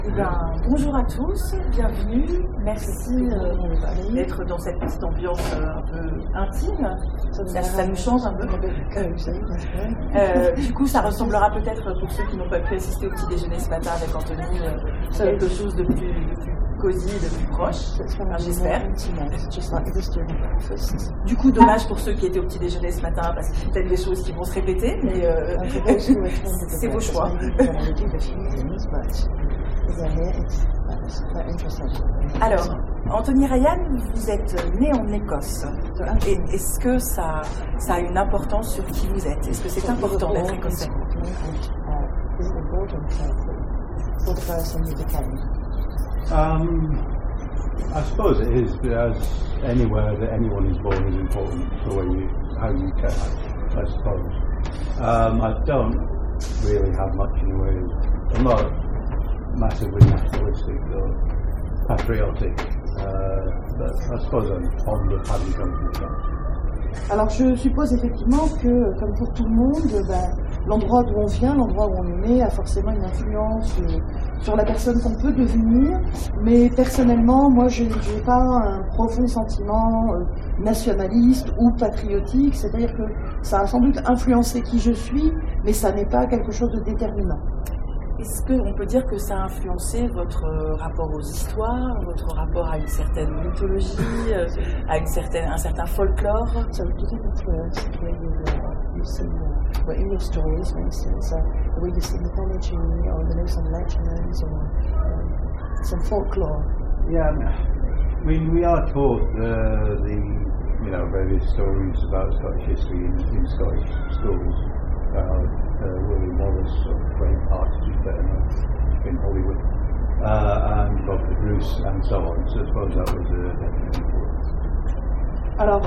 Eh bien, bonjour à tous, bienvenue, merci d'être dans cette petite ambiance un peu intime, ça nous change un peu. Du coup, ça ressemblera peut-être, pour ceux qui n'ont pas pu assister au petit déjeuner ce matin avec Anthony, quelque chose de plus cosy, de plus proche, j'espère. Du coup, dommage pour ceux qui étaient au petit déjeuner ce matin, parce qu'il y a peut-être des choses qui vont se répéter, mais c'est vos choix. Alors, Anthony Ryan, vous êtes né en Écosse. Et est-ce que ça a une importance sur qui vous êtes? Est-ce que c'est important d'être écossais? I suppose it is, as anywhere that anyone is born is important for how you get, I suppose. I don't really have much in the way of, I'm not massively nationalistic or patriotic, but I suppose I'm fond of having come from France. Alors je suppose effectivement que, comme pour tout le monde, l'endroit d'où on vient, l'endroit où on est né, a forcément une influence sur la personne qu'on peut devenir. Mais personnellement, moi, je n'ai pas un profond sentiment nationaliste ou patriotique. C'est-à-dire que ça a sans doute influencé qui je suis, mais ça n'est pas quelque chose de déterminant. Est-ce qu'on peut dire que ça a influencé votre rapport aux histoires, votre rapport à une certaine mythologie, à un certain folklore? So does it influence the way you see, in your stories, for instance, the way you see mythology, or some legends, or some folklore? Yeah, I mean, we are taught the various stories about Scottish history in Scottish schools. William Wallace of Braveheart, who's better known in Hollywood, and Bob the Bruce, and so on. So I suppose that was Alors,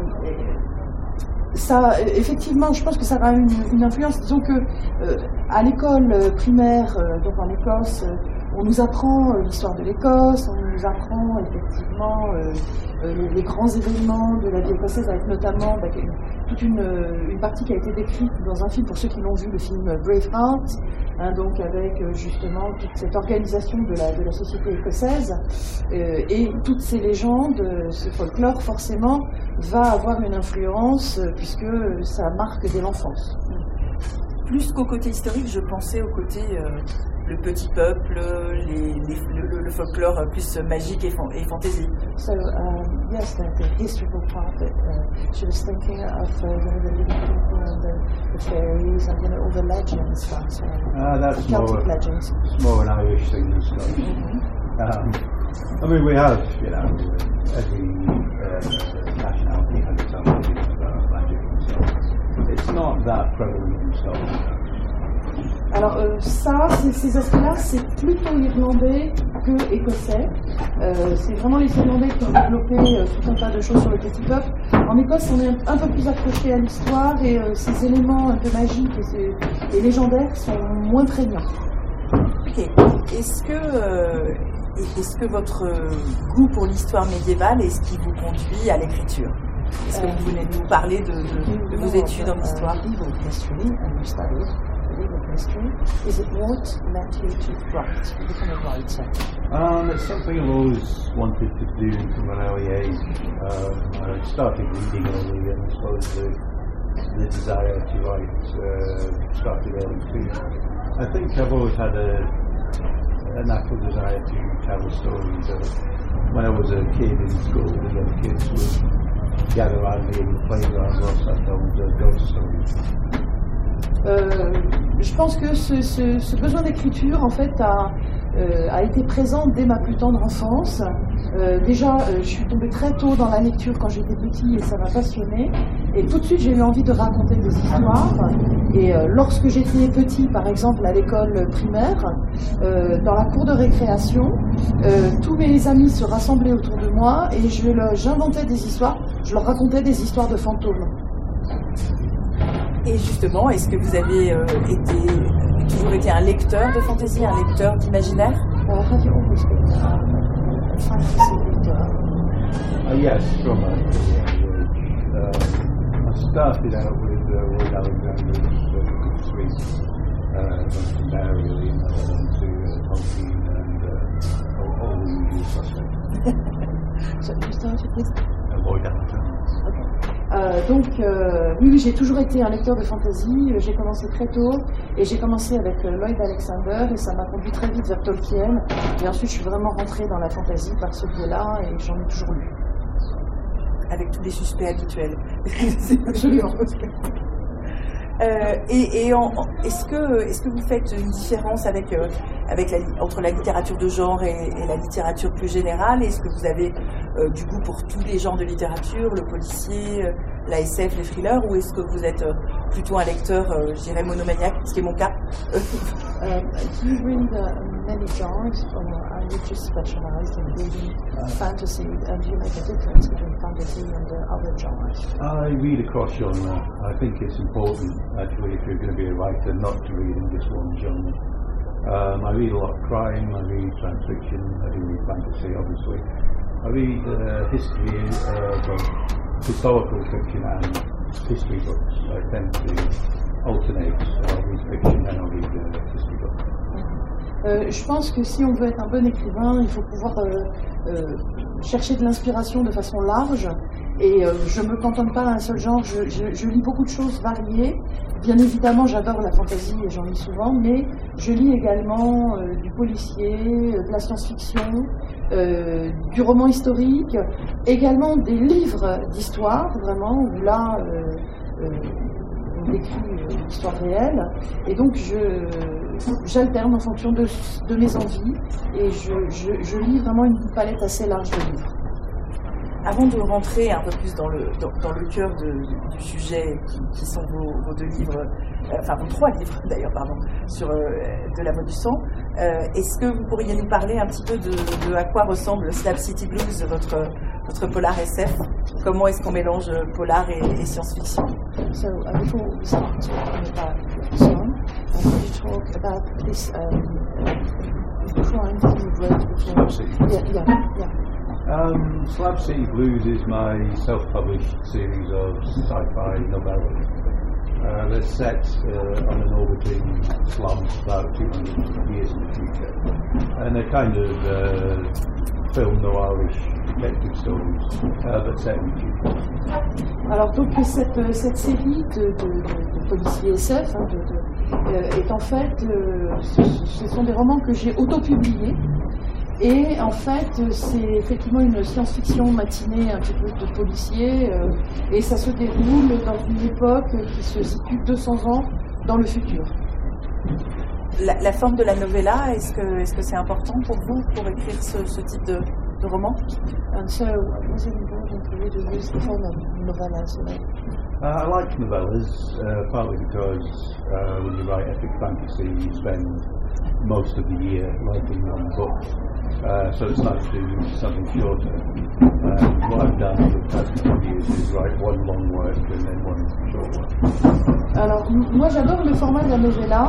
ça, effectivement, je pense que ça a une influence. Disons que à l'école primaire, donc en Écosse, on nous apprend l'histoire de l'Écosse, on nous apprend effectivement les grands événements de la vie écossaise, avec notamment toute une partie qui a été décrite dans un film, pour ceux qui l'ont vu, le film Braveheart, donc avec justement toute cette organisation de la société écossaise, et toutes ces légendes, ce folklore forcément va avoir une influence puisque ça marque dès l'enfance. Plus qu'au côté historique, je pensais au côté le petit peuple, le folklore plus magique et fantaisie. So yes, the historical part that she was thinking of, the living people and the fairies and all the legends, that's Celtic legends. It's more an Irish thing than Scottish. I mean, we have, every nationality has its own things about magic and so. It's not that prevalent in Scotland. Alors ces aspects-là, c'est plutôt irlandais que écossais. C'est vraiment les Irlandais qui ont développé tout un tas de choses sur le petit peuple. En Écosse, on est un peu plus accroché à l'histoire et ces éléments un peu magiques et légendaires sont moins prégnants. Ok. Est-ce que votre goût pour l'histoire médiévale est ce qui vous conduit à l'écriture? Est-ce que vous venez nous parler de vos études en histoire? History. Is it what led you to become a writer? It's something I've always wanted to do from an early age. I started reading early, and I suppose the desire to write started early too. I think I've always had a natural desire to tell stories. When I was a kid in school, the other kids would gather around me in the playground whilst I told ghost stories. Je pense que ce besoin d'écriture, en fait, a été présent dès ma plus tendre enfance. Déjà, je suis tombée très tôt dans la lecture quand j'étais petit et ça m'a passionnée. Et tout de suite, j'ai eu envie de raconter des histoires. Et lorsque j'étais petit, par exemple, à l'école primaire, dans la cour de récréation, tous mes amis se rassemblaient autour de moi et j'inventais des histoires. Je leur racontais des histoires de fantômes. Et justement, est-ce que vous avez toujours été un lecteur de fantaisie, un lecteur d'imaginaire? Have you always been a fantasy reader? Yes, from a I started out with Roald Alexander's Suite, from there really, and then to Tolkien So, you started with... Lloyd Hamilton. Oui, j'ai toujours été un lecteur de fantasy. J'ai commencé très tôt et j'ai commencé avec Lloyd Alexander et ça m'a conduit très vite vers Tolkien. Et ensuite, je suis vraiment rentrée dans la fantasy par ce biais-là et j'en ai toujours lu. Avec tous les suspects habituels. Absolument. Est-ce que vous faites une différence entre la littérature de genre et la littérature plus générale? Est-ce que vous avez du goût pour tous les genres de littérature, le policier, la SF, les thrillers, ou est-ce que vous êtes plutôt un lecteur, je dirais, monomaniaque, ce qui est mon cas? Do you read many genres, or are you just specialized in reading fantasy, and do you make a difference between fantasy and the other genres? I read across genre. I think it's important, actually, if you're going to be a writer, not to read in just one genre. I read a lot of crime, I read science fiction, I do read fantasy, obviously. I read history, both historical fiction and history books. I tend to alternate. I'll read fiction and I'll read history books. Je pense que si on veut être un bon écrivain, il faut pouvoir chercher de l'inspiration de façon large. Et je ne me cantonne pas à un seul genre, je lis beaucoup de choses variées. Bien évidemment, j'adore la fantasy et j'en lis souvent, mais je lis également du policier, de la science-fiction, du roman historique, également des livres d'histoire, vraiment, où là, on décrit l'histoire réelle. Et donc, j'alterne en fonction de mes envies et je lis vraiment une palette assez large de livres. Avant de rentrer un peu plus dans le cœur du sujet qui sont vos deux livres, vos trois livres d'ailleurs, sur De la voix du sang, est-ce que vous pourriez nous parler un petit peu de à quoi ressemble Slab City Blues, votre polar SF? Comment est-ce qu'on mélange polar et science-fiction? So before we start talking about the song, could you talk about this crime that you wrote before? Slab City. Yeah. Slab City Blues is my self-published series of sci-fi novellas. They're set on an orbiting slum about 200 years in the future. And they're kind of film noirish detective stories, but set in the future. Alors donc cette série de policiers SF est en fait, ce sont des romans que j'ai auto-publiés. Et en fait, c'est effectivement une science-fiction matinée un petit peu de policier, et ça se déroule dans une époque qui se situe 200 ans dans le futur. La forme de la novella, est-ce que c'est important pour vous pour écrire ce type de roman? And so, was it important for you to use the form of novellas? I like novellas, partly because when you write epic fantasy, you spend most of the year writing one book. So it's nice to do something shorter. What I've done over the past couple of years is write one long work and then one short work. Alors, moi j'adore le format de la novella.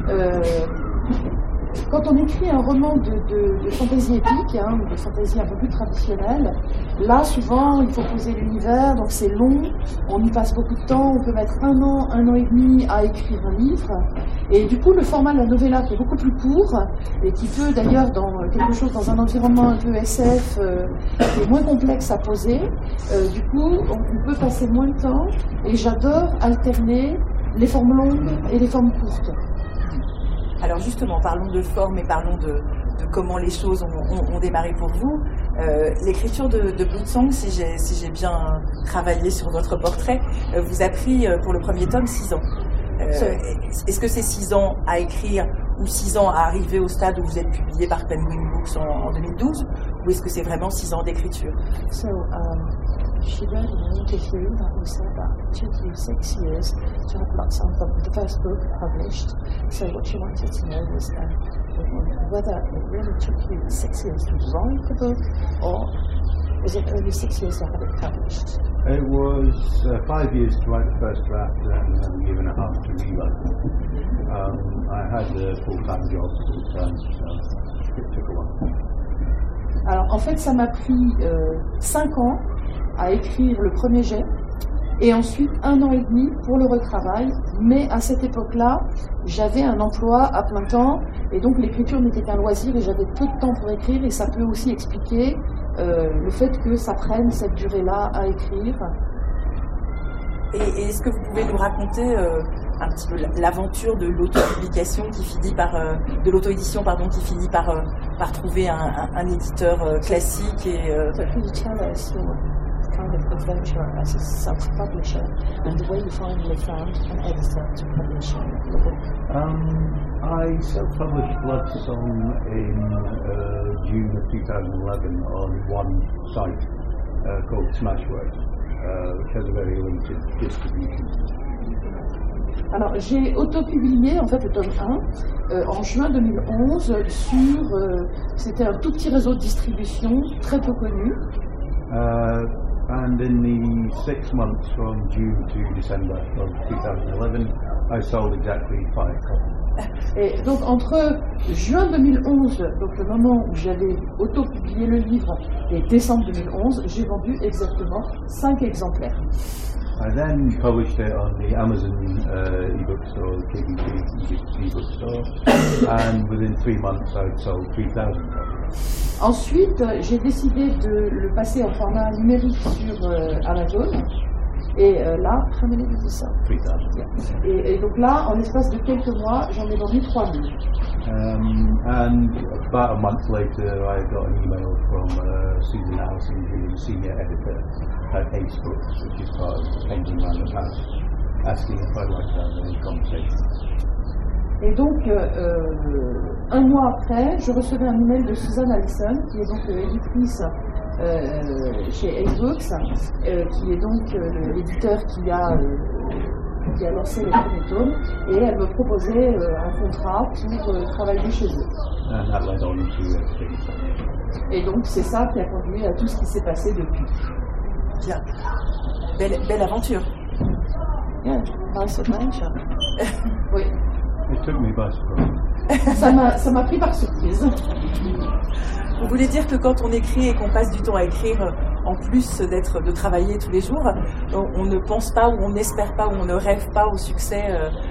Quand on écrit un roman de fantaisie épique, de fantaisie un peu plus traditionnelle, là souvent il faut poser l'univers, donc c'est long, on y passe beaucoup de temps, on peut mettre un an et demi à écrire un livre, et du coup le format de la novella qui est beaucoup plus court, et qui peut d'ailleurs dans un environnement un peu SF, qui est moins complexe à poser, du coup on peut passer moins de temps, et j'adore alterner les formes longues et les formes courtes. Alors justement, parlons de forme et parlons de comment les choses ont démarré pour vous. L'écriture de Bloodsong, si j'ai bien travaillé sur votre portrait, vous a pris pour le premier tome 6 ans. Est-ce que c'est 6 ans à écrire ou 6 ans à arriver au stade où vous êtes publié par Penguin Books en 2012, ou est-ce que c'est vraiment 6 ans d'écriture? She read in an interview that we said that it took you 6 years to have Bloodsong, the first book, published. So what she wanted to know was whether it really took you 6 years to write the book, or was it only 6 years to have it published? It was 5 years to write the first draft and a year and a half to rewrite it. I had a full-time job at the time, so it took a while. Alors en fait, ça m'a pris 5 ans à écrire le premier jet, et ensuite 1 an et demi pour le retravail, mais à cette époque-là, j'avais un emploi à plein temps, et donc l'écriture n'était qu'un loisir, et j'avais peu de temps pour écrire, et ça peut aussi expliquer le fait que ça prenne cette durée-là à écrire. Et est-ce que vous pouvez nous raconter un petit peu l'aventure de l'auto-publication qui finit par de l'auto-édition pardon qui finit par trouver un éditeur classique et So could you tell us your kind of adventure as a self-publisher and the way you finally found an editor to publish your book? I self-published Blood Song in June of 2011 on one site called Smashwords, which has a very limited distribution. Alors, j'ai auto-publié, en fait, le tome 1, en juin 2011, sur... c'était un tout petit réseau de distribution, très peu connu. And in the 6 months from June to December of 2011, I sold exactly 5 copies. Et donc, entre juin 2011, donc le moment où j'avais auto-publié le livre, et décembre 2011, j'ai vendu exactement 5 exemplaires. I then published it on the Amazon ebook store, the KDP ebook store, and within 3 months I'd sold 3,000 copies. Ensuite, j'ai décidé de le passer en format numérique sur Amazon. Et là, how many did you sell? 3,000. Et donc là, en l'espace de quelques mois, j'en ai vendu 3,000. And about a month later, I got an email from Susan Allison, who is a senior editor at Ace Books, which is part of Painting Around the House, asking if I'd like to have any conversations. Et donc, un mois après, je recevais un email de Susan Allison, qui est donc éditrice chez Ace Books, qui est donc l'éditeur qui a lancé le premier tome, et elle me proposait un contrat pour travailler chez eux. And that led on to Et donc, c'est ça qui a conduit à tout ce qui s'est passé depuis. bien belle aventure. Yeah, nice adventure. Oui. It took me by surprise. Ça m'a pris par surprise. Vous voulez dire que quand on écrit et qu'on passe du temps à écrire, en plus de travailler tous les jours, on ne pense pas ou on n'espère pas ou on ne rêve pas au succès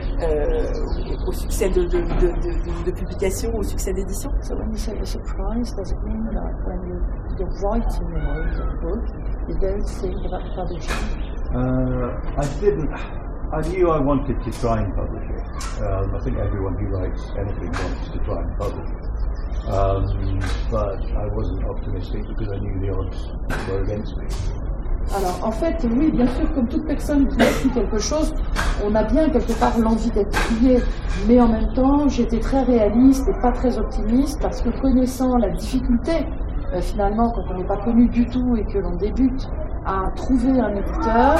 de publication, au succès d'édition? So when you say the surprise, does it mean that when you're writing a book, you don't think about publishing? I knew I wanted to try and publish it. I think everyone who writes anything wants to try and publish it. But I wasn't optimistic because I knew the odds were against me. Alors, en fait, oui, bien sûr, comme toute personne qui écrit quelque chose, on a bien quelque part l'envie d'être publié. Mais en même temps, j'étais très réaliste et pas très optimiste parce que connaissant la difficulté, finalement, quand on n'est pas connu du tout et que l'on débute, à trouver un éditeur,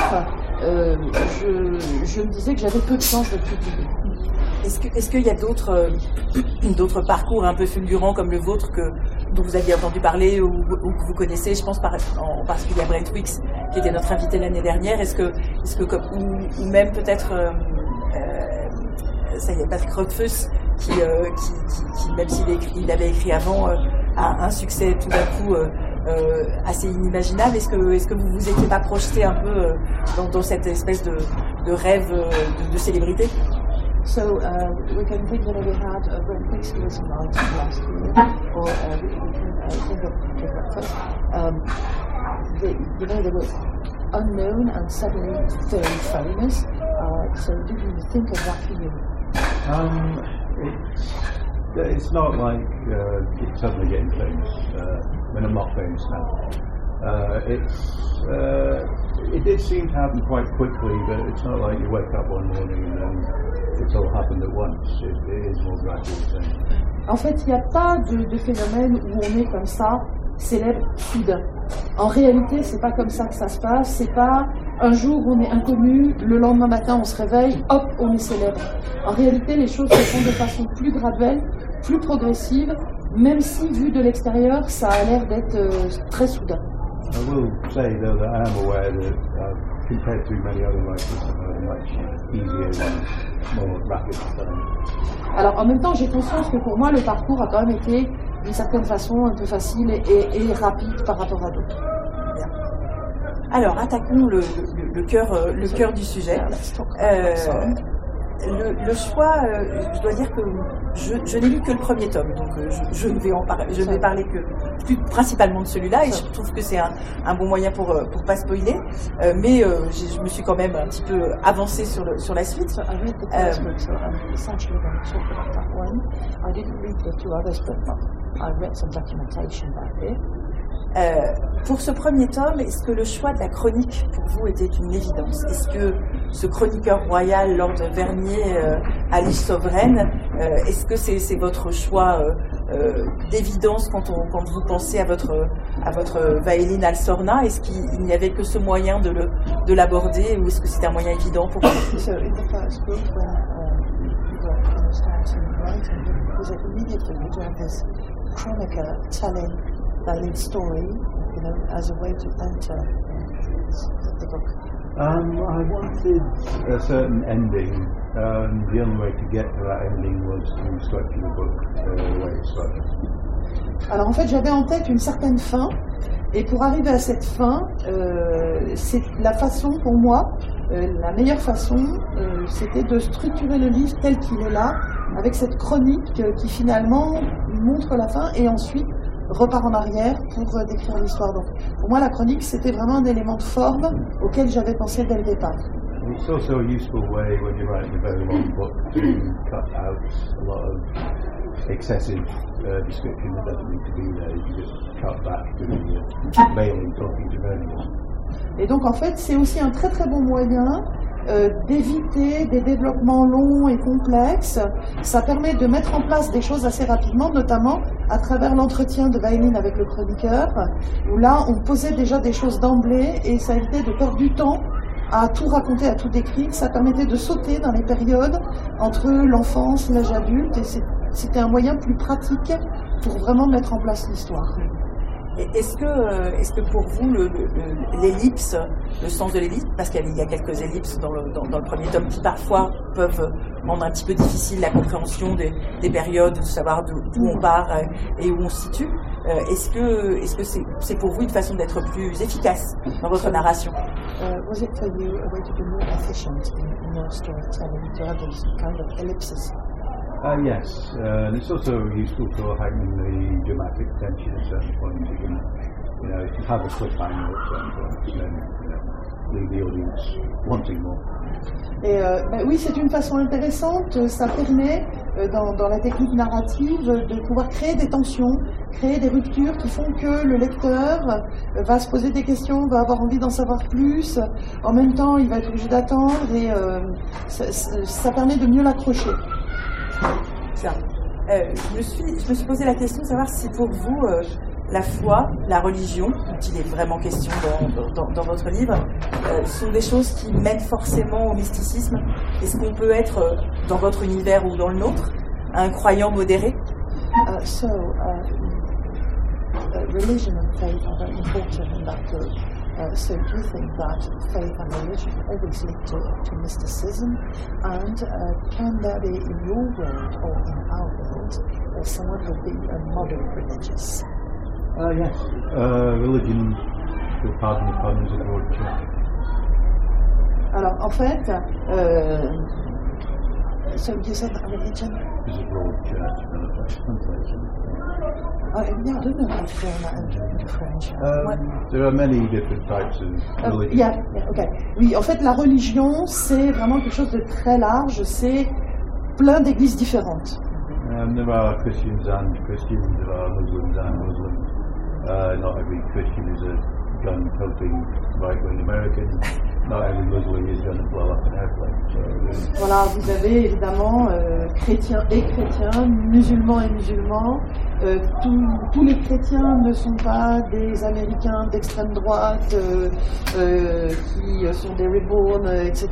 je me disais que j'avais peu de chance d'être publié. Est-ce qu'il y a d'autres parcours un peu fulgurants comme le vôtre dont vous aviez entendu parler ou que vous connaissez? Je pense en particulier à Brent Wicks, qui était notre invité l'année dernière. Ou même peut-être ça y est, Patrick Rothfuss, qui même s'il avait écrit avant, a un succès tout d'un coup assez inimaginable. Est-ce que vous vous étiez pas projeté un peu dans cette espèce de rêve de célébrité? So we can think that we had Brent Wicks who was invited last year, or we can think of Patrick Rothfuss. They were unknown and suddenly very famous. So did you think of that for you? It's not like suddenly getting famous when I'm not famous now. It did seem to happen quite quickly, but it's not like you wake up one morning and then it's all happened at once. It is more gradual thing. En fait, il n'y a pas de phénomène où on est comme ça, célèbre soudain. En réalité, c'est pas comme ça que ça se passe. C'est pas un jour on est inconnu, le lendemain matin on se réveille, hop, on est célèbre. En réalité, les choses se font de façon plus graduelle, plus progressive, même si vu de l'extérieur, ça a l'air d'être très soudain. I will say though that I am aware that compared to many other writers, I've had a much easier and more rapid time. Alors en même temps, j'ai conscience que pour moi, le parcours a quand même été d'une certaine façon un peu facile et rapide par rapport à d'autres. Bien. Alors attaquons le cœur du sujet. le choix, je dois dire que je n'ai lu que le premier tome, donc je ne vais en parler. Je ne vais parler que principalement de celui-là, et je trouve que c'est un bon moyen pour pas spoiler. Mais je me suis quand même un petit peu avancée sur la suite. So I read the first book, so I'm essentially going to talk about that one. I didn't read the two others, but I read some documentation about it. Pour ce premier tome, est-ce que le choix de la chronique pour vous était une évidence? Est-ce que ce chroniqueur royal, Lord Vernier, Alice Sovereign, est-ce que c'est votre choix d'évidence quand vous pensez à votre Vaeline Alsorna? Est-ce qu'il n'y avait que ce moyen de l'aborder, ou est-ce que c'était un moyen évident pour vous? So in the first book, when you were kind of starting writing, was it immediate for you to have this chronicler telling Vaeline's story, as a way to enter the book? I wanted a certain ending, and the only way to get to that ending was to structure the book the way it's structured. Alors en fait, j'avais en tête une certaine fin, et pour arriver à cette fin, c'est la façon pour moi, la meilleure façon, c'était de structurer le livre tel qu'il est là, avec cette chronique qui finalement montre la fin et ensuite repart en arrière pour décrire l'histoire. Donc, pour moi, la chronique, c'était vraiment un élément de forme auquel j'avais pensé dès le départ. It's also a useful way when you're writing a very long book to cut out a lot of excessive description that doesn't need to be there. You just cut back to the Vaeline talking to Vernier. Et donc, en fait, c'est aussi un très très bon moyen d'éviter des développements longs et complexes. Ça permet de mettre en place des choses assez rapidement, notamment à travers l'entretien de Vaeline avec le chroniqueur, où là, on posait déjà des choses d'emblée et ça évitait de perdre du temps à tout raconter, à tout décrire. Ça permettait de sauter dans les périodes entre l'enfance, l'âge adulte, et c'était un moyen plus pratique pour vraiment mettre en place l'histoire. Est-ce que pour vous l'ellipse, le sens de l'ellipse, parce qu'il y a quelques ellipses dans le premier tome qui parfois peuvent rendre un petit peu difficile la compréhension des périodes, de savoir d'où on part et où on se situe, est-ce que c'est pour vous une façon d'être plus efficace dans votre narration? Was it for you a way to be more efficient in your storytelling, to have these kind of ellipses? Yes, and it's also useful for heightening the dramatic tension at certain points. You can have a cliffhanger at certain points, and then leave the audience wanting more. Et oui, c'est une façon intéressante. Ça permet, dans la technique narrative, de pouvoir créer des tensions, créer des ruptures qui font que le lecteur va se poser des questions, va avoir envie d'en savoir plus. En même temps, il va être obligé d'attendre, et ça permet de mieux l'accrocher. Ça. Je me suis posé la question de savoir si pour vous la foi, la religion, dont il est vraiment question dans votre livre, sont des choses qui mènent forcément au mysticisme. Est-ce qu'on peut être, dans votre univers ou dans le nôtre, un croyant modéré? Religion and faith are very important in that book. So do you think that faith and religion always lead to mysticism? And can there be in your world or in our world someone who would be a moderate religious? Yes, religion, pardon the pun, is a broad church. Alors, en fait, so you said that religion is a broad church. Yeah, I don't know how to turn that into French. There are many different types of religion. Yeah, okay. Oui, en fait, la religion, c'est vraiment quelque chose de très large. C'est plein d'églises différentes. There are Christians and Christians, there are Muslims and Muslims. Not every Christian is a gun-toting right-wing American. Not every Muslim is going to blow up an airplane. So, voilà, vous avez évidemment chrétiens et chrétiens, musulmans et musulmans. Tous les chrétiens ne sont pas des Américains d'extrême droite qui sont des reborn, etc.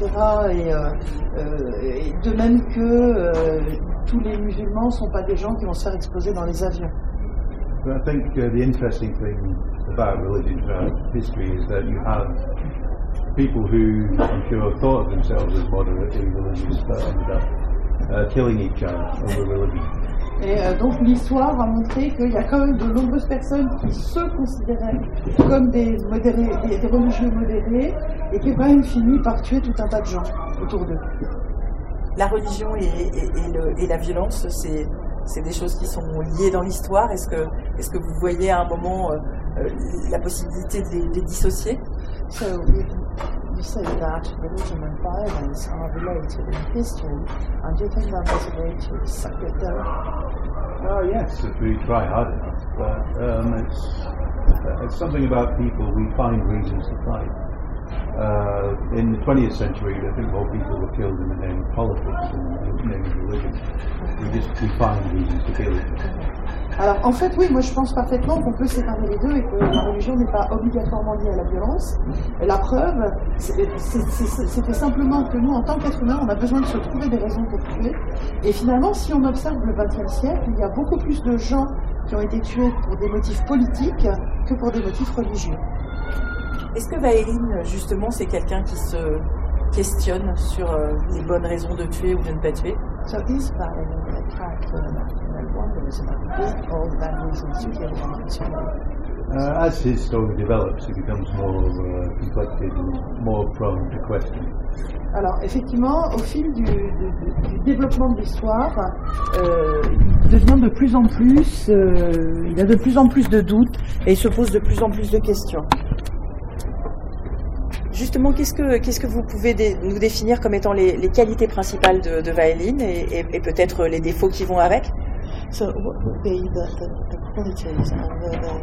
Et de même que tous les musulmans ne sont pas des gens qui vont se faire exploser dans les avions. But I think the interesting thing about religion throughout history is that you have people who, I'm sure, have thought of themselves as moderately religious but ended up killing each other over religion. Et donc l'histoire a montré qu'il y a quand même de nombreuses personnes qui se considéraient comme des religieux modérés et qui ont quand même fini par tuer tout un tas de gens autour d'eux. La religion et la violence, c'est des choses qui sont liées dans l'histoire. Est-ce que vous voyez à un moment la possibilité de les dissocier? So you say that religion and violence are related in history, and do you think that there's a way to separate them? Oh yes, if we try hard enough. But it's something about people. We find reasons to fight. In the 20th century, I think more people were killed in the name of politics than in the name of religion. We find reasons to kill each other. Alors en fait oui, moi je pense parfaitement qu'on peut séparer les deux et que la religion n'est pas obligatoirement liée à la violence. La preuve, c'était simplement que nous en tant qu'êtres humains, on a besoin de se trouver des raisons pour tuer. Et finalement, si on observe le XXe siècle, il y a beaucoup plus de gens qui ont été tués pour des motifs politiques que pour des motifs religieux. Est-ce que Vaéline, justement, c'est quelqu'un qui se questionne sur les bonnes raisons de tuer ou de ne pas tuer? So is Valéline a character that wonders about good or bad reasons to kill or to kill? As his story develops, it becomes more complex and more prone to question. Alors effectivement, au fil du développement de l'histoire, il devient de plus en plus, il a de plus en plus de doutes et il se pose de plus en plus de questions. Justement, qu'est-ce que vous pouvez nous définir comme étant les qualités principales de Vaéline et peut-être les défauts qui vont avec? So what would be the qualities and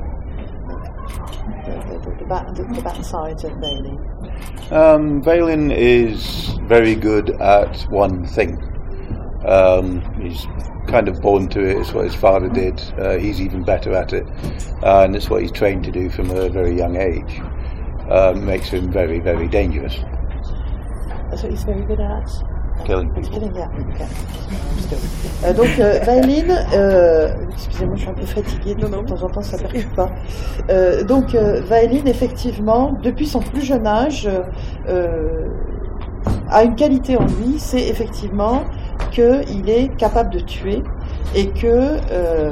the bad sides of Vaéline? Vaéline is very good at one thing. He's kind of born to it. It's what his father did. He's even better at it, and it's what he's trained to do from a very young age. Makes him very, very dangerous. So he's very good at killing people. Killing, yeah. Okay. Donc Vaéline, excusez-moi, je suis un peu fatiguée, de temps en temps ça ne percute pas. Donc Vaéline, effectivement, depuis son plus jeune âge, a une qualité en lui, c'est effectivement qu'il est capable de tuer et que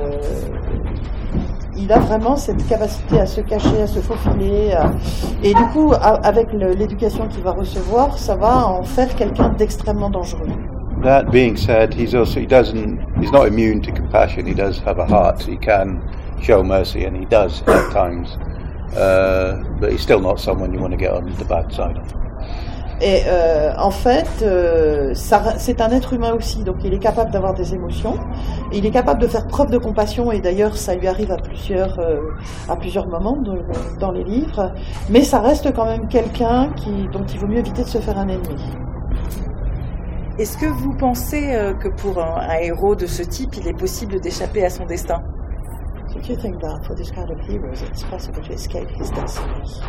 il a vraiment cette capacité à se cacher, à se faufiler, et du coup, avec l'éducation qu'il va recevoir, ça va en faire quelqu'un d'extrêmement dangereux. That being said, he's not immune to compassion. He does have a heart. He can show mercy, and he does at times. But he's still not someone you want to get on the bad side of. Et en fait, c'est un être humain aussi, donc il est capable d'avoir des émotions, il est capable de faire preuve de compassion, et d'ailleurs ça lui arrive à plusieurs moments dans les livres, mais ça reste quand même quelqu'un dont il vaut mieux éviter de se faire un ennemi. Est-ce que vous pensez que pour un héros de ce type, il est possible d'échapper à son destin? So do you think that for this kind of heroes, it's possible to escape his destiny?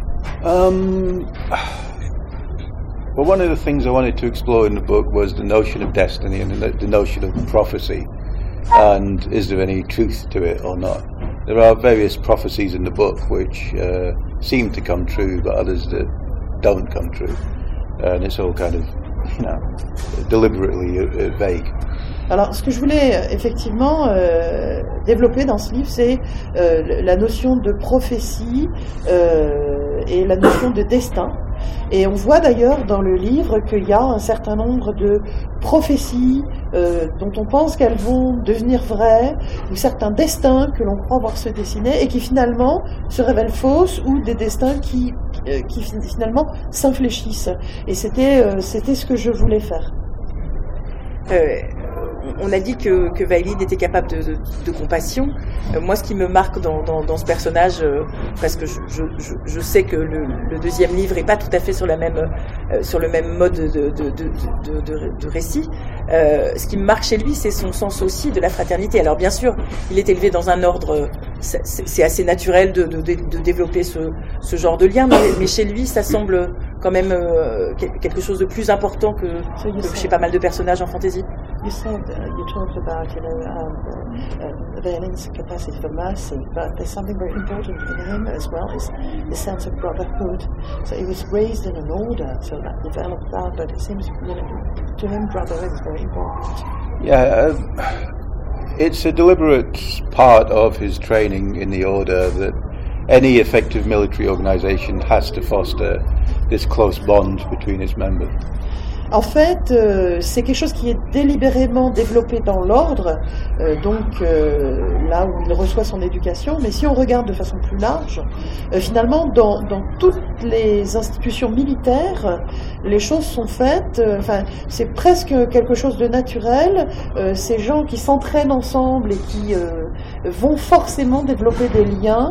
Well, one of the things I wanted to explore in the book was the notion of destiny and the notion of prophecy, and is there any truth to it or not? There are various prophecies in the book which seem to come true, but others that don't come true, and it's all kind of, deliberately vague. Alors, ce que je voulais effectivement développer dans ce livre, c'est la notion de prophétie et la notion de destin. Et on voit d'ailleurs dans le livre qu'il y a un certain nombre de prophéties dont on pense qu'elles vont devenir vraies, ou certains destins que l'on croit voir se dessiner et qui finalement se révèlent fausses, ou des destins qui finalement s'infléchissent. Et c'était ce que je voulais faire. On a dit que Vaéline était capable de compassion. Moi, ce qui me marque dans ce personnage, parce que je sais que le deuxième livre est pas tout à fait sur le même mode de récit. Ce qui me marque chez lui, c'est son sens aussi de la fraternité. Alors bien sûr, il est élevé dans un ordre, c'est assez naturel de développer ce genre de lien, mais chez lui, ça semble quand même quelque chose de plus important que chez pas mal de personnages en fantasy. You talked about, Vaéline's capacity for mercy, but there's something very important in him as well, is the sense of brotherhood. So he was raised in an order, so that developed that, but it seems, to him, brotherhood is very important. Yeah, it's a deliberate part of his training in the order that any effective military organization has to foster this close bond between its members. En fait, c'est quelque chose qui est délibérément développé dans l'ordre, là où il reçoit son éducation. Mais si on regarde de façon plus large, finalement, dans toutes les institutions militaires, les choses sont faites. C'est presque quelque chose de naturel. Ces gens qui s'entraînent ensemble et qui vont forcément développer des liens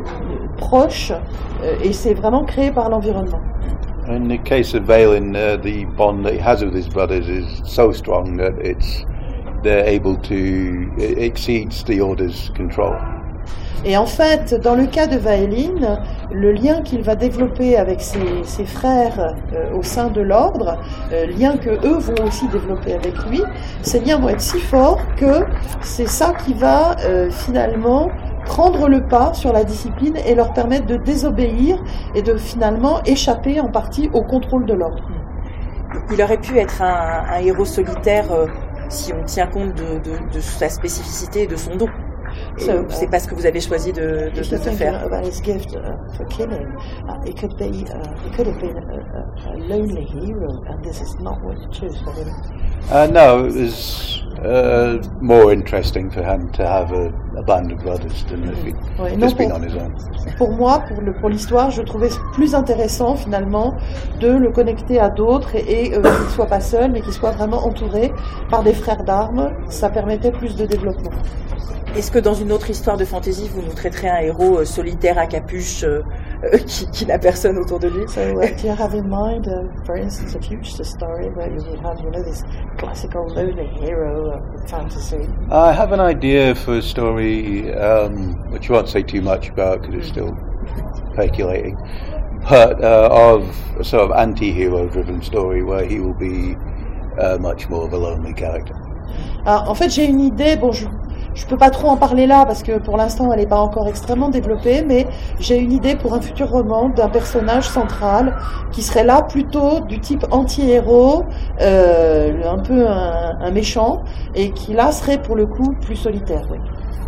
proches, et c'est vraiment créé par l'environnement. In the case of Vaelin, the bond that he has with his brothers is so strong that they're able to, it exceeds the order's control. Et en fait, dans le cas de Vaelin, le lien qu'il va développer avec ses frères au sein de l'ordre, lien que eux vont aussi développer avec lui, ces liens vont être si forts que c'est ça qui va finalement prendre le pas sur la discipline et leur permettre de désobéir et de finalement échapper en partie au contrôle de l'ordre. Il aurait pu être un héros solitaire si on tient compte de sa spécificité et de son don. C'est pas ce que vous avez choisi de faire. About his gift for killing, it could have been a lonely hero, and this is not what you chose for him. No, it was more interesting for him to have a band of brothers than if he'd just been on his own. Pour moi, pour l'histoire, je trouvais plus intéressant finalement de le connecter à d'autres et qu'il ne soit pas seul, mais qu'il soit vraiment entouré par des frères d'armes. Ça permettait plus de développement. Est-ce que dans une autre histoire de fantasy, vous nous traiterez un héros solitaire à capuche qui n'a personne autour de lui? So, do you have in mind, for instance, a future story where you would have, this classical lonely hero of fantasy? I have an idea for a story, which I won't say too much about because it's still speculating, but of a sort of anti-hero-driven story where he will be much more of a lonely character. En fait, j'ai une idée. Bon, je peux pas trop en parler là parce que pour l'instant elle n'est pas encore extrêmement développée, mais j'ai une idée pour un futur roman d'un personnage central qui serait là plutôt du type anti-héros, un peu un méchant, et qui là serait pour le coup plus solitaire. Oui.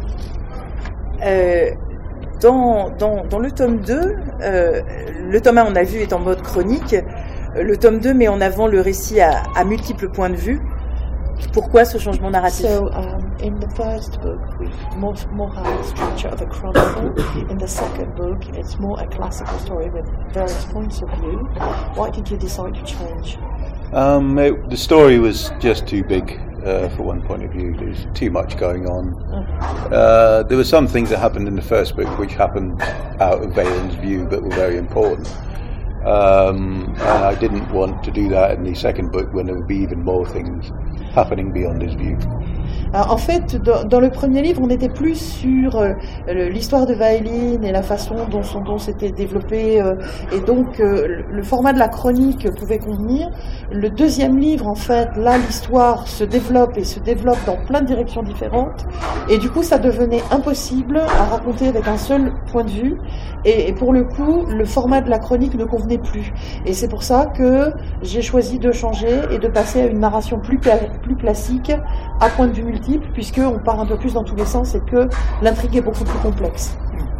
Dans le tome 2, le tome 1 on a vu est en mode chronique, le tome 2 met en avant le récit à multiples points de vue. Pourquoi ce changement narratif? So, in the first book, we more have the structure of a chronicle. In the second book, it's more a classical story with various points of view. Why did you decide to change? The story was just too big for one point of view. There's too much going on. There were some things that happened in the first book which happened out of Vaelin's view but were very important. And I didn't want to do that in the second book when there would be even more things happening beyond his view. En fait, dans le premier livre, on était plus sur l'histoire de Vaelin et la façon dont son don s'était développé, et donc le format de la chronique pouvait convenir. Le deuxième livre, en fait, là, l'histoire se développe dans plein de directions différentes, et du coup, ça devenait impossible à raconter avec un seul point de vue, et pour le coup, le format de la chronique ne convenait plus. Et c'est pour ça que j'ai choisi de changer et de passer à une narration plus classique, à point de vue multiple, puisqu'on part un peu plus dans tous les sens et que l'intrigue est beaucoup plus complexe.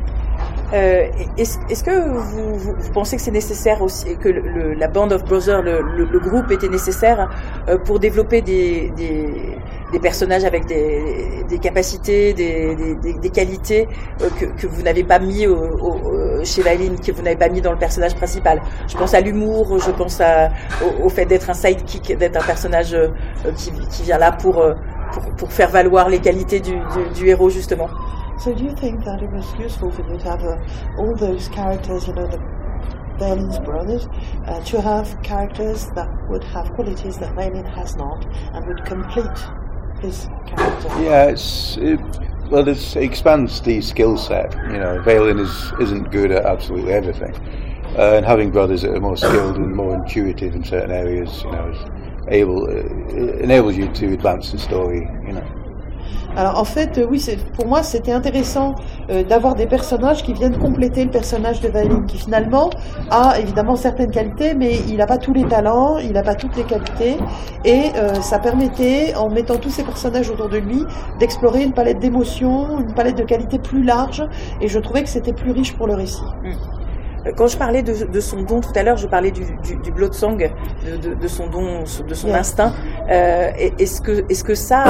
Est-ce que vous pensez que c'est nécessaire aussi, que la Band of Brothers, le groupe était nécessaire pour développer des personnages avec des capacités, des qualités que vous n'avez pas mis chez Vaelin, que vous n'avez pas mis dans le personnage principal? Je pense à l'humour, je pense au fait d'être un sidekick, d'être un personnage qui vient là pour faire valoir les qualités du héros, justement. So do you think that it was useful for you to have all those characters, the Vaelin's brothers, to have characters that would have qualities that Vaelin has not and would complete his character? Yeah, it expands the skill set. Vaelin isn't good at absolutely everything, and having brothers that are more skilled and more intuitive in certain areas, enables you to advance the story. Alors en fait, oui, pour moi c'était intéressant d'avoir des personnages qui viennent compléter le personnage de Vaelin, qui finalement a évidemment certaines qualités, mais il n'a pas tous les talents, il n'a pas toutes les qualités, et ça permettait, en mettant tous ces personnages autour de lui, d'explorer une palette d'émotions, une palette de qualités plus large, et je trouvais que c'était plus riche pour le récit. quand je parlais de son don tout à l'heure, je parlais du Blood-Song, de son don, de son instinct. Est-ce que ça,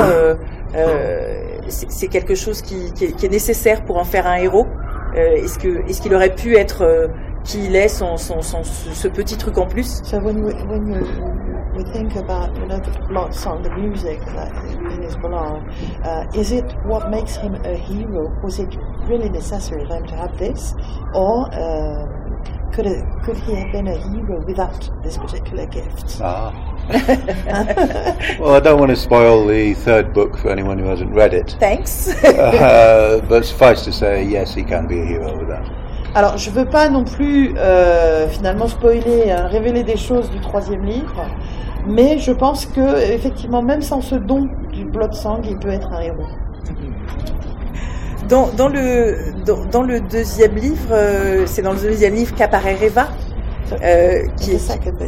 c'est quelque chose qui est nécessaire pour en faire un héros? Est-ce qu'il aurait pu être qui il est sans ce petit truc en plus? So when we think about the Blood Song, the music that is belong, is it what makes him a hero? Was it really necessary for him to have this, or could he have been a hero without this particular gift? Well, I don't want to spoil the third book for anyone who hasn't read it. Thanks. But suffice to say, yes, he can be a hero with that. Alors, je veux pas non plus finalement spoiler, révéler des choses du troisième livre, mais je pense que effectivement, même sans ce don du Blood-Song, il peut être un héros. Dans le deuxième livre, c'est dans le deuxième livre qu'apparaît Reva, qui est.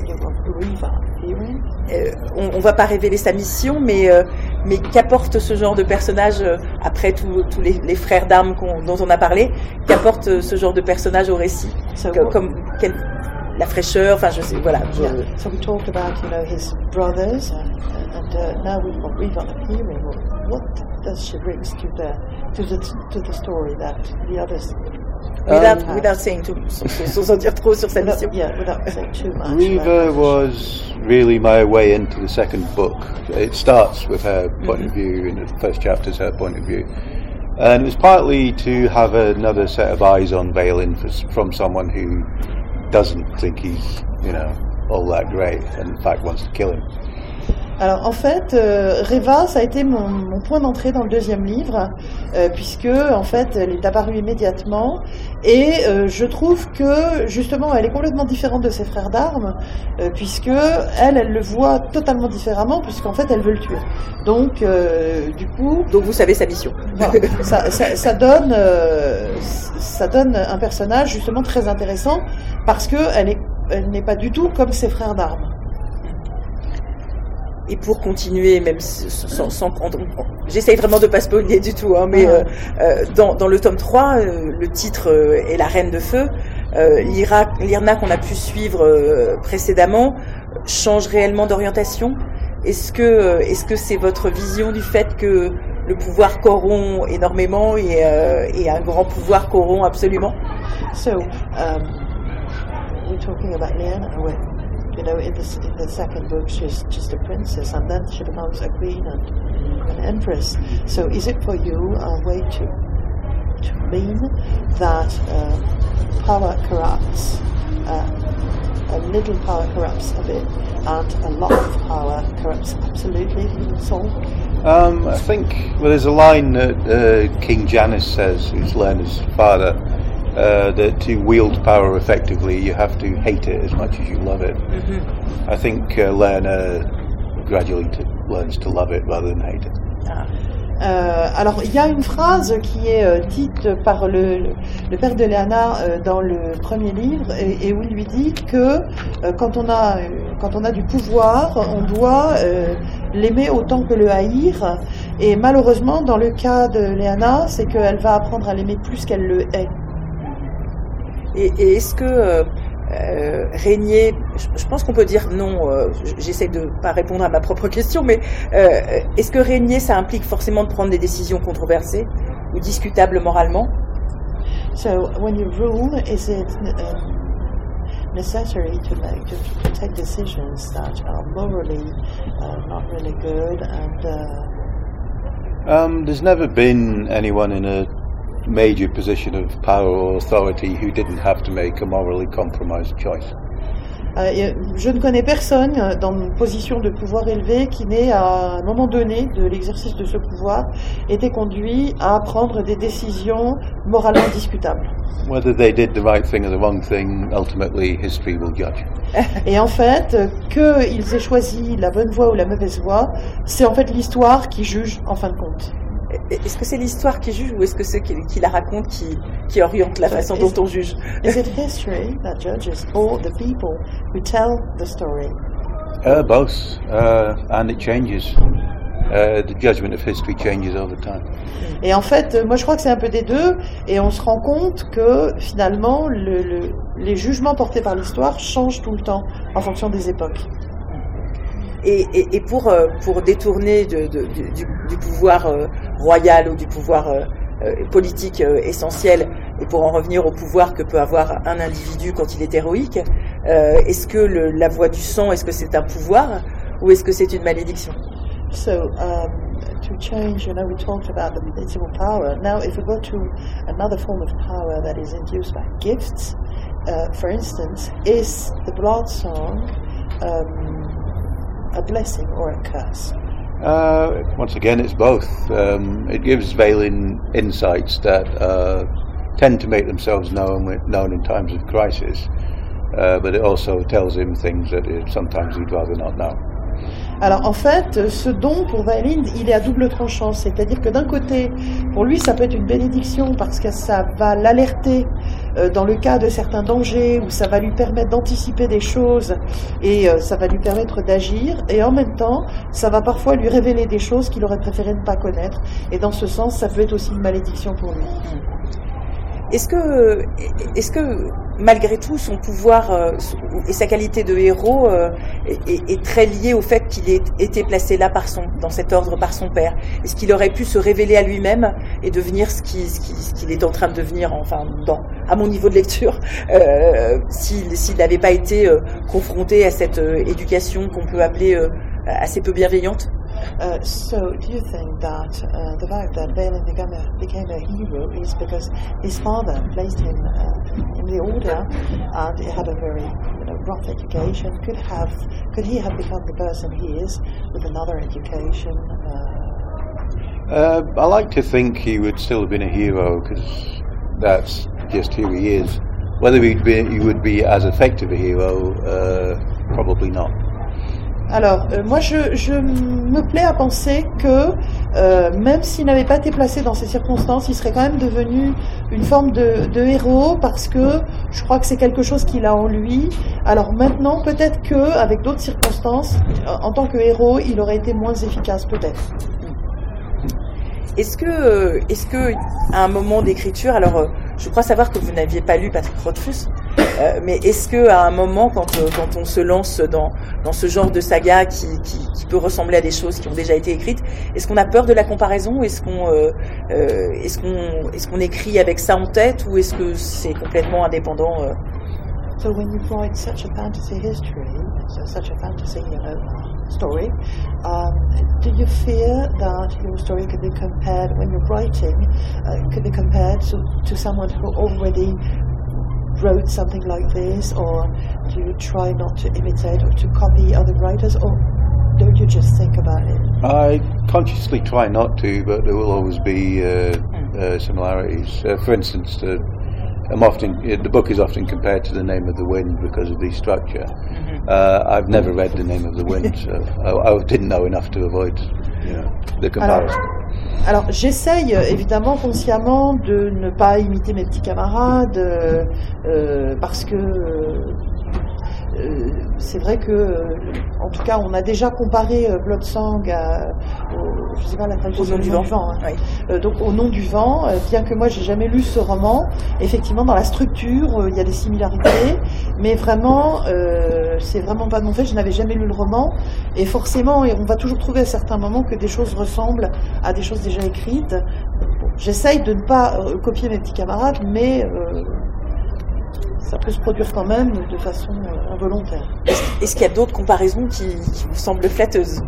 On va pas révéler sa mission, mais qu'apporte ce genre de personnage après tous les frères d'armes dont on a parlé, qu'apporte ce genre de personnage au récit, la fraîcheur, enfin je sais, voilà. So we talked about his brothers, and now we've got Reva appearing. What does she bring to the story that the others? Without saying sans en dire trop sur sa mission. Without saying too much. Reva was really my way into the second book. It starts with her point of view, in the first chapter is her point of view. And it was partly to have another set of eyes on Balin from someone who doesn't think he's, all that great, and in fact wants to kill him. Alors en fait, Reva, ça a été mon point d'entrée dans le deuxième livre, puisque en fait, elle est apparue immédiatement, et je trouve que justement, elle est complètement différente de ses frères d'armes, puisque elle le voit totalement différemment, puisqu'en fait, elle veut le tuer. Donc, du coup, donc vous savez sa mission. Voilà, ça donne un personnage justement très intéressant, parce que elle n'est pas du tout comme ses frères d'armes. Et pour continuer, même sans j'essaye vraiment de pas spoiler du tout, mais dans le tome 3, le titre est La Reine de Feu. Lyrna qu'on a pu suivre précédemment change réellement d'orientation. Est-ce que c'est votre vision du fait que le pouvoir corrompt énormément et un grand pouvoir corrompt absolument? So, we're talking about Lyrna. In the second book, she's just a princess, and then she becomes a queen and an empress. So, is it for you a way to mean that power corrupts? A little power corrupts a bit, and a lot of power corrupts absolutely the human soul? I think there's a line that King Janus says, who's Lyrna's father. That to wield power effectively, you have to hate it as much as you love it. Mm-hmm. I think Lyrna gradually learns to love it rather than hate it. Alors, il y a une phrase qui est dite par le père de Lyrna dans le premier livre, et où il lui dit que quand on a du pouvoir, on doit l'aimer autant que le haïr. Et malheureusement, dans le cas de Lyrna, c'est qu'elle va apprendre à l'aimer plus qu'elle le hait. Et est-ce que régner, je pense qu'on peut dire non, j'essaie de pas répondre à ma propre question, mais est-ce que régner, ça implique forcément de prendre des décisions controversées ou discutables moralement? So, when you rule, is it necessary to take decisions that are morally not really good? And there's never been anyone in a major position of power or authority who didn't have to make a morally compromised choice. Je ne connais personne dans une position de pouvoir élevé qui n'ait, à un moment donné de l'exercice de ce pouvoir, été conduit à prendre des décisions moralement discutables. Whether they did the right thing or the wrong thing, ultimately history will judge. Et en fait, qu'ils aient choisi la bonne voie ou la mauvaise voie, c'est en fait l'histoire qui juge en fin de compte. Est-ce que c'est l'histoire qui juge ou est-ce que c'est qui la raconte qui oriente la façon dont on juge? Is it history that judges or the people who tell the story? Both, and it changes. the judgment of history changes over time. Et en fait, moi je crois que c'est un peu des deux, et on se rend compte que finalement les jugements portés par l'histoire changent tout le temps en fonction des époques. Et pour détourner du pouvoir royal ou du pouvoir politique essentiel, et pour en revenir au pouvoir que peut avoir un individu quand il est héroïque, est-ce que la voie du sang, est-ce que c'est un pouvoir ou est-ce que c'est une malédiction? So, to change, we talked about the mythical power. Now, if we go to another form of power that is induced by gifts, for instance, is the blood song a blessing or a curse? Once again, it's both. It gives Vaelin insights that tend to make themselves known in times of crisis, but it also tells him things that sometimes he'd rather not know. Alors en fait, ce don pour Vaelin, il est à double tranchant, c'est-à-dire que d'un côté, pour lui, ça peut être une bénédiction parce que ça va l'alerter dans le cas de certains dangers, ou ça va lui permettre d'anticiper des choses et ça va lui permettre d'agir, et en même temps, ça va parfois lui révéler des choses qu'il aurait préféré ne pas connaître, et dans ce sens, ça peut être aussi une malédiction pour lui. Est-ce que malgré tout son pouvoir et sa qualité de héros est très lié au fait qu'il ait été placé là dans cet ordre par son père? Est-ce qu'il aurait pu se révéler à lui-même et devenir ce qu'il est en train de devenir, à mon niveau de lecture, s'il n'avait pas été confronté à cette éducation qu'on peut appeler assez peu bienveillante? So, do you think that the fact that Vaelin became a hero is because his father placed him in the order, and he had a very rough education? Could he have become the person he is with another education? I like to think he would still have been a hero, because that's just who he is. Whether he would be as effective a hero, probably not. Alors, moi, je me plais à penser que même s'il n'avait pas été placé dans ces circonstances, il serait quand même devenu une forme de héros, parce que je crois que c'est quelque chose qu'il a en lui. Alors maintenant, peut-être que avec d'autres circonstances, en tant que héros, il aurait été moins efficace, peut-être. Est-ce que à un moment d'écriture, alors je crois savoir que vous n'aviez pas lu Patrick Rothfuss, mais est-ce que à un moment, quand on se lance dans ce genre de saga qui peut ressembler à des choses qui ont déjà été écrites, est-ce qu'on a peur de la comparaison? Est-ce qu'on écrit avec ça en tête, ou est-ce que c'est complètement indépendant? So when you write such a fantasy history, such a fantasy story, do you fear that your story could be compared, when you're writing, could be compared to someone who already wrote something like this, or do you try not to imitate or to copy other writers, or don't you just think about it? I consciously try not to, but there will always be similarities. For instance, the book is often compared to The Name of the Wind because of the structure. I've never read The Name of the Wind, so I didn't know enough to avoid the comparison. Alors j'essaye évidemment consciemment de ne pas imiter mes petits camarades, parce que c'est vrai que, en tout cas, on a déjà comparé Bloodsong je sais pas la traduction, au nom du vent. Hein. Oui. Donc au nom du vent, bien que moi j'ai jamais lu ce roman, effectivement dans la structure il y a des similarités, mais vraiment c'est vraiment pas de mon fait, je n'avais jamais lu le roman, et forcément on va toujours trouver à certains moments que des choses ressemblent à des choses déjà écrites. J'essaye de ne pas copier mes petits camarades, mais ça peut se produire quand même de façon involontaire. Est-ce qu'il y a d'autres comparaisons qui vous semblent flatteuses?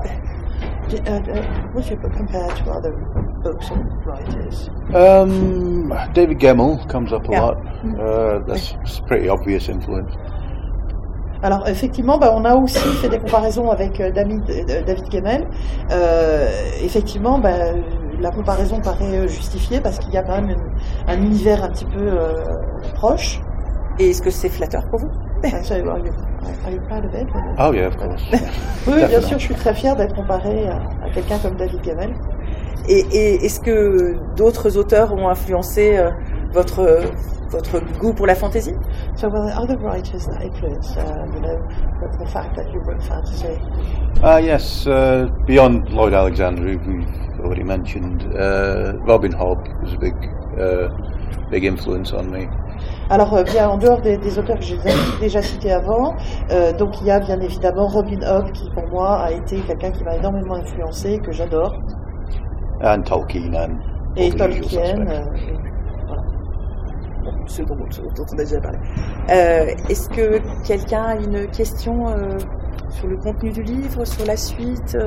Would you compare to other books and writers? David Gemmell comes up a lot. That's a pretty obvious influence. Alors effectivement, on a aussi fait des comparaisons avec David Gemmell. Effectivement, la comparaison paraît justifiée parce qu'il y a quand même un univers un petit peu proche. Et est-ce que c'est flatteur pour vous? So, are you proud of it? Oh yeah, of course. Oui, bien sûr, je suis très fière d'être comparée à quelqu'un comme David Gemmell. Et est-ce que d'autres auteurs ont influencé votre goût pour la fantasy? So were there other writers that influenced, the fact that you wrote fantasy? Yes, beyond Lloyd Alexander, who we've already mentioned, Robin Hobb was a big influence on me. Alors, bien en dehors des auteurs que j'ai déjà cités avant, donc il y a bien évidemment Robin Hobb qui pour moi a été quelqu'un qui m'a énormément influencé, que j'adore. And Tolkien Et Tolkien. Voilà. Bon, c'est bon, dont on a déjà parlé. Est-ce que quelqu'un a une question sur le contenu du livre, sur la suite?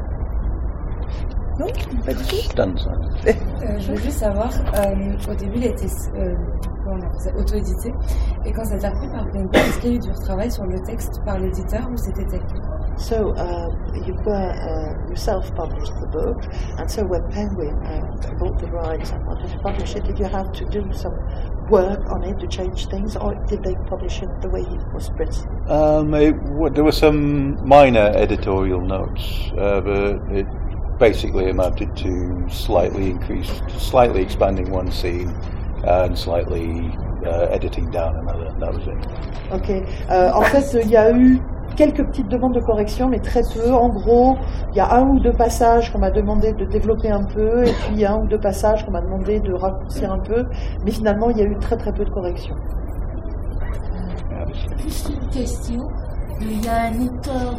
Non, pas du tout. Je voulais juste savoir, au début, il était auto-édité, et quand ça a été repris par Penguin, est-ce qu'il y a eu du retravail sur le texte par l'éditeur ou c'était technique? So you were yourself-published the book, and so when Penguin bought the rights and wanted to publish it, did you have to do some work on it to change things, or did they publish it the way it was written? There were some minor editorial notes, but it basically amounted to slightly expanding one scene and slightly editing down another. That was it. Ok. En fait, il y a eu quelques petites demandes de correction, mais très peu. En gros, il y a un ou deux passages qu'on m'a demandé de développer un peu, et puis un ou deux passages qu'on m'a demandé de raccourcir un peu, mais finalement, il y a eu très très peu de corrections. Juste une question. Il y a un auteur,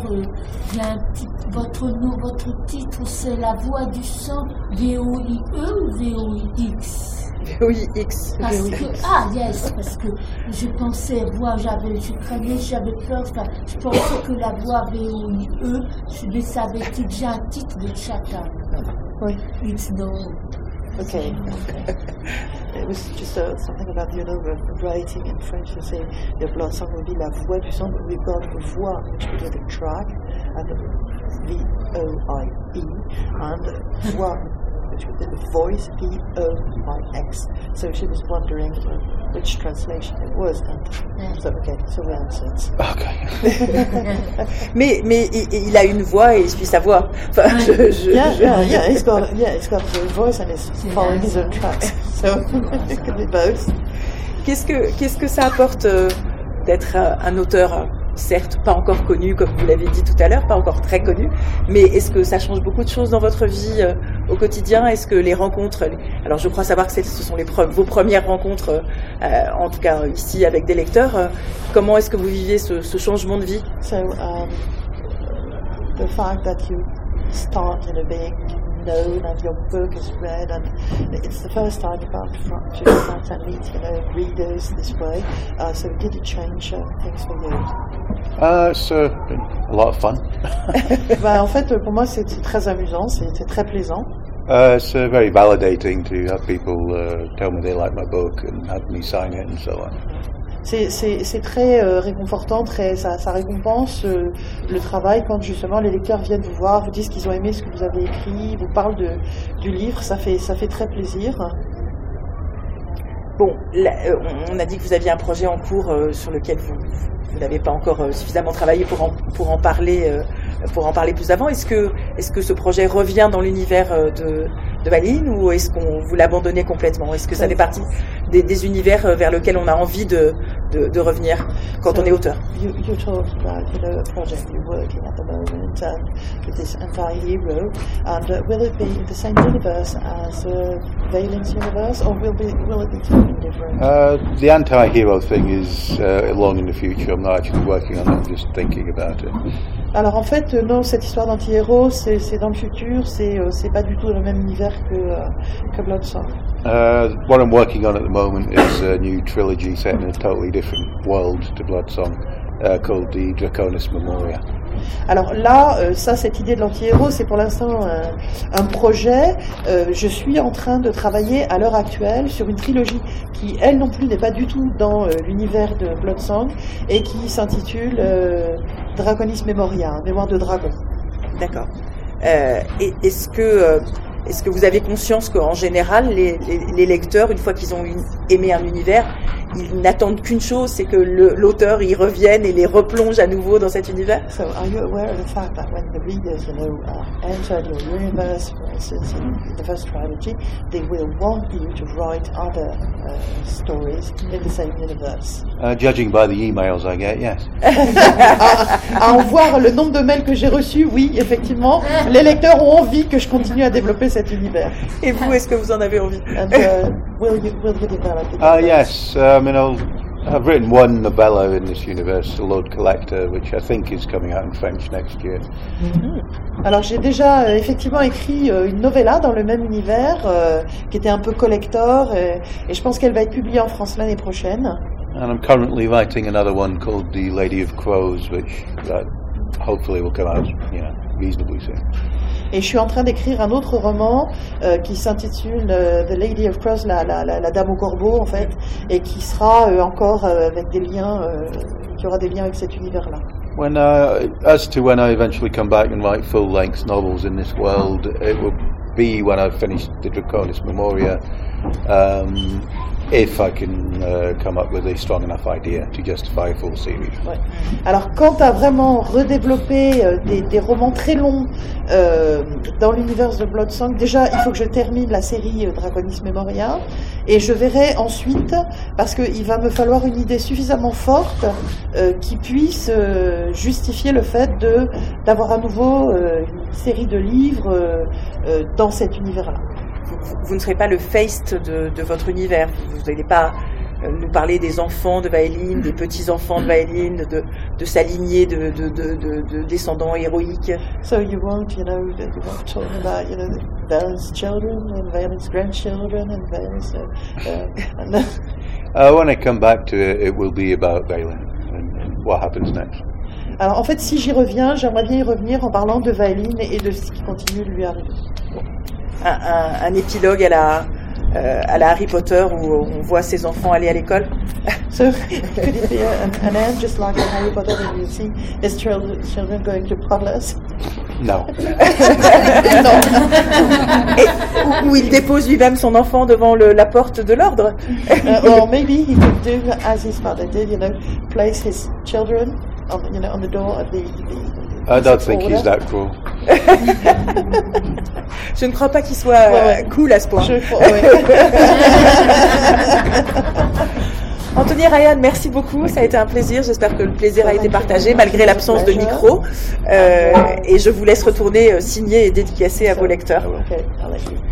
votre titre, c'est La Voix du Sang, VOIE ou VOIX? VOIX. Parce que je pensais, j'avais peur, je pensais que la voix VOIE, ça avait été déjà un titre de Chatham. Oui. It's no. Okay. It was just something about writing in French. They say the blood song will be la voix du sang. We've got voix, which we did a track, and VOIE, and voix, which we did the voice, VOIX. So she was wondering which translation it was, and so we answered. Okay. mais il a une voix et il suit sa voix. Enfin, yeah, he's got the voice and he's following his own tracks. So it could be both. Qu'est-ce que ça apporte d'être un auteur, certes pas encore connu, comme vous l'avez dit tout à l'heure, pas encore très connu, mais est-ce que ça change beaucoup de choses dans votre vie au quotidien? Est-ce que les rencontres, alors je crois savoir que ce sont vos premières rencontres, en tout cas ici avec des lecteurs, comment est-ce que vous vivez ce changement de vie? So the fact that you start being known and your book is read, and it's the first time you're about to front and meet readers this way. So did it change things for you? It's been a lot of fun. En fait, pour moi, c'est très amusant, c'est très plaisant. It's very validating to have people tell me they like my book and have me sign it and so on. C'est très réconfortant, ça récompense le travail quand justement les lecteurs viennent vous voir, vous disent qu'ils ont aimé ce que vous avez écrit, vous parlent du livre, ça fait très plaisir. Bon, là, on a dit que vous aviez un projet en cours sur lequel vous n'avez pas encore suffisamment travaillé pour en parler plus avant. Est-ce que ce projet revient dans l'univers de Malines, ou est-ce qu'on vous l'abandonnez complètement? Est-ce que ça fait partie des univers vers lesquels on a envie de revenir quand on est auteur? You talked about a project you're working at the moment with this anti-hero, and will it be in the same universe as Valen's universe, or will it be something different? The anti-hero thing is long in the future. I'm not actually working on it, I'm just thinking about it. Alors en fait, non, cette histoire d'anti-héros, c'est dans le futur, c'est pas du tout dans le même univers que Blood Song. What I'm working on at the moment is a new trilogy set in a totally different world to Blood Song, called the Draconis Memoria. Alors là, cette idée de l'anti-héros, c'est pour l'instant un projet. Je suis en train de travailler à l'heure actuelle sur une trilogie qui, elle non plus, n'est pas du tout dans l'univers de Blood Song et qui s'intitule Draconis Memoria, mémoire de dragon. D'accord. Est-ce que vous avez conscience qu'en général, les lecteurs, une fois qu'ils ont aimé un univers, ils n'attendent qu'une chose, c'est que l'auteur y revienne et les replonge à nouveau dans cet univers? So are you aware of the fact that when the readers, entered your universe, instance, in the first trilogy, they will want you to write other stories in the same universe. Judging by the emails I get, yes. À en voir le nombre de mails que j'ai reçus, oui, effectivement, les lecteurs ont envie que je continue à développer cet univers. Et vous, est-ce que vous en avez envie? And will you develop it? Yes, I've written one novella in this universe, The Lord Collector, which I think is coming out in French next year. Alors j'ai déjà effectivement écrit une novella dans le même univers qui était un peu collector et je pense qu'elle va être publiée en France l'année prochaine. And I'm currently writing another one called The Lady of Crows, which hopefully will come out, reasonably soon. Et je suis en train d'écrire un autre roman qui s'intitule The Lady of Crows, la Dame au Corbeau en fait, et qui sera encore avec des liens, qui aura des liens avec cet univers-là. As to when I eventually come back and write full-length novels in this world, it will be when I've finished the Draconis Memoria, if I can come up with a strong enough idea to justify a full series. Ouais. Alors, quant à vraiment redévelopper des romans très longs dans l'univers de Bloodsong, déjà, il faut que je termine la série Draconis Memoria, et je verrai ensuite, parce qu'il va me falloir une idée suffisamment forte qui puisse justifier le fait d'avoir à nouveau une série de livres dans cet univers-là. Vous ne serez pas le Feist de votre univers. Vous n'allez pas nous parler des enfants de Vaeline, des petits-enfants de Vaeline, de sa lignée de descendants héroïques. So you won't talk about, Vaelin's children and Vaelin's grandchildren and Vaelin's... When I come back to it, it will be about Vaelin and what happens next. Alors en fait, si j'y reviens, j'aimerais bien y revenir en parlant de Vaeline et de ce qui continue de lui arriver. Un épilogue à la Harry Potter où on voit ses enfants aller à l'école. So could it be an end just like in Harry Potter where you see his children going to Puddlers? No. Non. Où il dépose lui-même son enfant devant la porte de l'ordre. Or maybe he could do as his father did, place his children on the door of the I don't think he's that cruel. Je ne crois pas qu'il soit cool à ce point. Anthony et Ryan, merci beaucoup, ça a été un plaisir. J'espère que le plaisir a été partagé malgré l'absence de micro. Et je vous laisse retourner signer et dédicacer à vos lecteurs. Okay, I'll let you.